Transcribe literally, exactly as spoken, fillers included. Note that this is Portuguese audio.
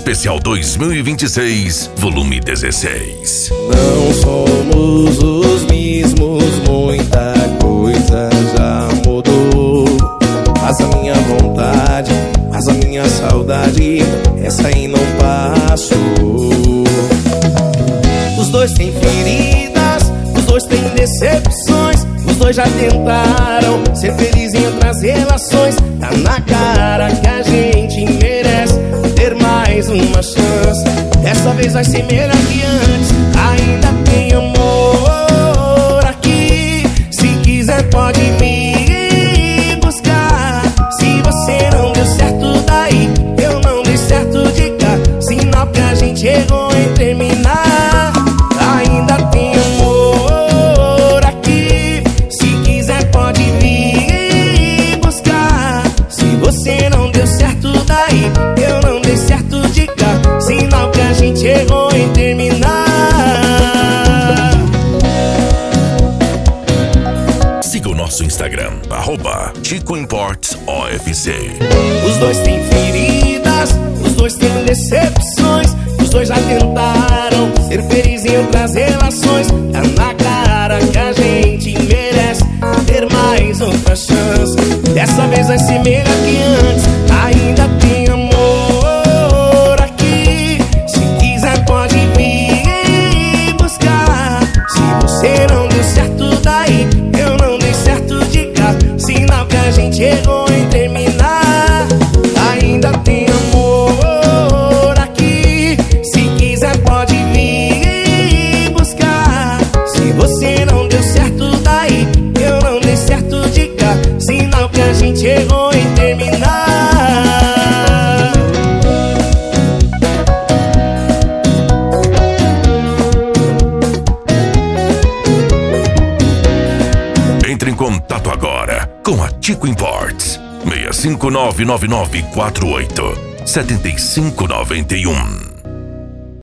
Especial dois mil e vinte e seis, volume dezesseis. Não somos os mesmos, muita coisa já mudou. Mas a minha vontade, mas a minha saudade, essa aí não passou. Os dois têm feridas, os dois têm decepções. Os dois já tentaram ser felizes em outras relações. Tá na cara que a gente merece ter mais uma chance. Dessa vez vai ser melhor que antes. Ainda tem amor aqui. Se quiser pode me buscar. Se você não deu certo daí, eu não dei certo de cá. Sinal que a gente errou em terminar. Ainda tem amor aqui. Se quiser pode vir buscar. Se você não deu certo daí, eu não dei certo de cá. Sinal que a gente errou em terminar. Siga o nosso Instagram, arroba Chico Imports O F C. Os dois têm feridas, os dois têm decepções. Os dois já tentaram ser felizes em outras relações. Tá na cara que a gente merece ter mais outra chance. Dessa vez vai ser melhor que antes. Ainda tem amor aqui. Se quiser pode vir buscar. Se você não deu certo daí, eu não dei certo de cá. Sinal que a gente errou em terminar. Ainda tem amor aqui. Se quiser pode vir buscar. Se você não deu certo daí, eu não dei certo de cá. Sinal que a gente errou em terminar. Entre em contato agora com a Chico Imports. seis cinco nove nove nove quatro oito sete cinco nove um.